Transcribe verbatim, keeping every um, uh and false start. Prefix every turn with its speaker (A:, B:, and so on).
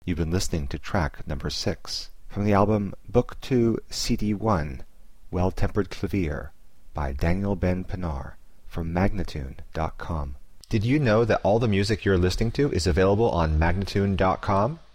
A: You've been listening to track number six from the album Book two, C D one, Well-Tempered Clavier by Daniel Ben Pinar from Magnatune dot com.
B: Did you know that all the music you're listening to is available on Magnatune dot com?